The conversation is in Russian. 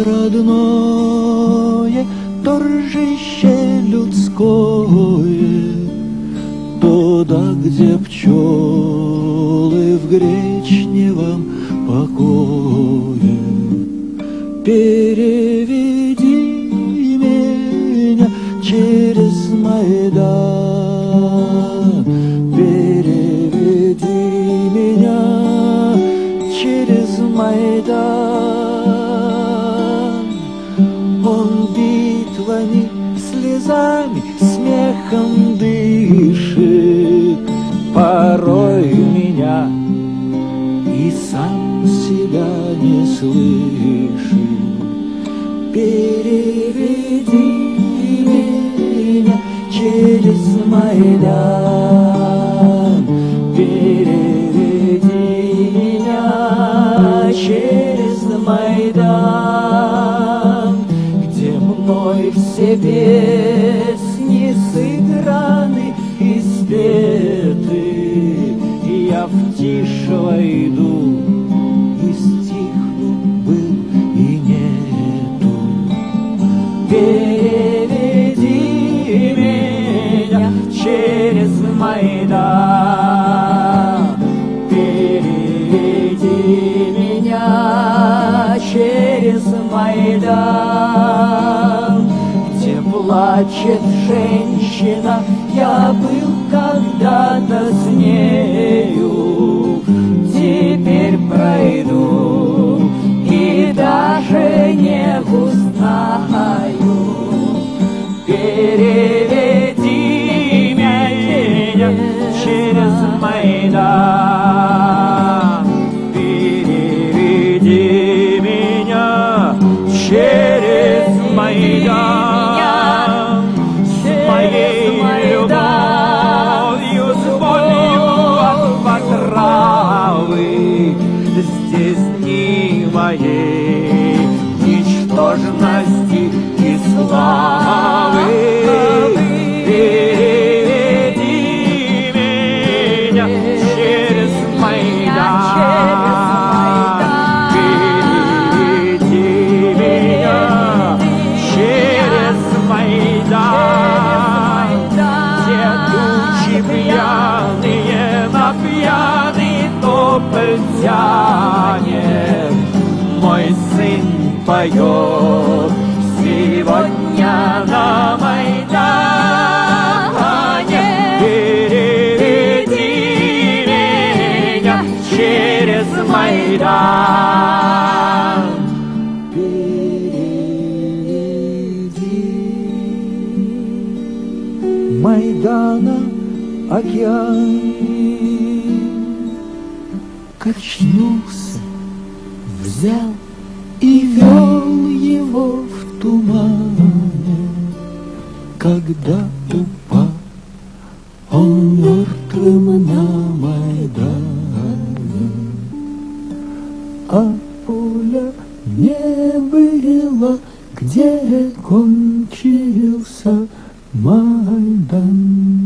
родное торжище людское, туда, где пчелы в гречневом покое. Переведи меня через Майдан, переведи меня через Майдан. Он битвами, слезами, смехом дышит, порой меня и сам себя не слышит. Переведи меня через Майдан, переведи меня через Майдан, где мной все песни сыграны и спеты. Я в тишь войду и стихну, был и нету. Переведи меня через Майдан, переведи меня через Майдан, где плачет женщина. Я был когда-то с нею, теперь пройду и даже не узнаю. Переведи меня через Майдан, переведи меня через Майдан, с моей любовью, с болью от отравы. Здесь дни моей ничтожности и славы. Переведи меня через Майдан, переведи меня через Майдан, где тучи пьяные на пьяный тополь тянет. Мой сын поет сегодня на Майдане. Переведи меня через Майдан, переведи. Майдана океан качнулся, взял и вел его в тумане. Когда упал он мертвым на Майдане, а пуля не была, где кончился Майдан.